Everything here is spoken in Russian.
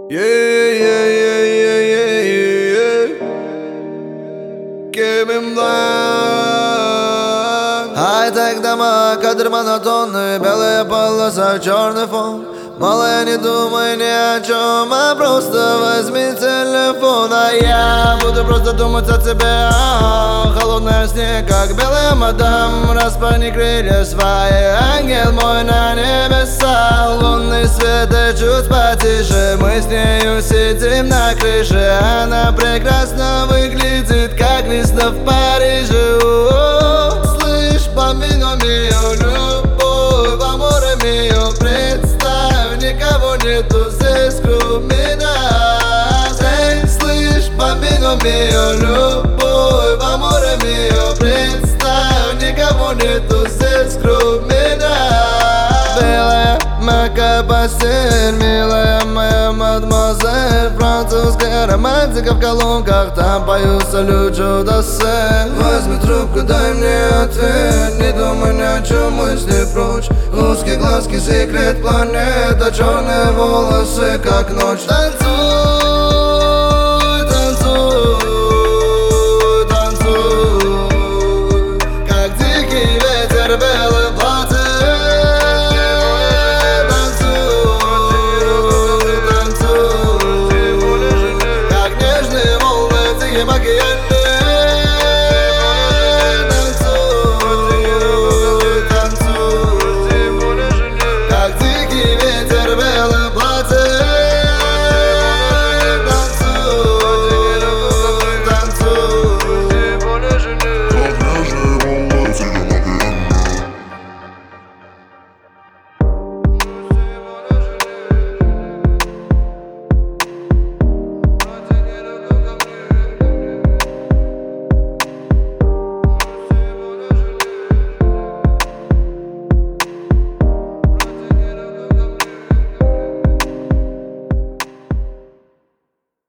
Хай-тек дома, кадр монотонный, белая полоса, черный фон. Малая, не думай ни о чем, а просто возьми телефон. А я буду просто думать о тебе, холодная снег, как белая мадам. Распахни крылья свои, ангел мой на небеса. Лунный свет и чуть потише, мы с нею сидим на крыше. Она прекрасно выглядит, как весна в Париже. Слышь, бомбино мио, любовь, аморе мио, представь, никого нету здесь, кроме нас. Эй, слышь, бомбино мио, любовь, аморе мио, представь, никого нету здесь, кроме нас. Белая мягкая постель, милая моя мадемуазель. Французская романтика в колонках, там поют салют чудо-сцен. Возьми трубку, дай мне ответ, не думай ни о чем, мысли прочь. Узкие глазки, секрет планета, черные волосы, как ночь.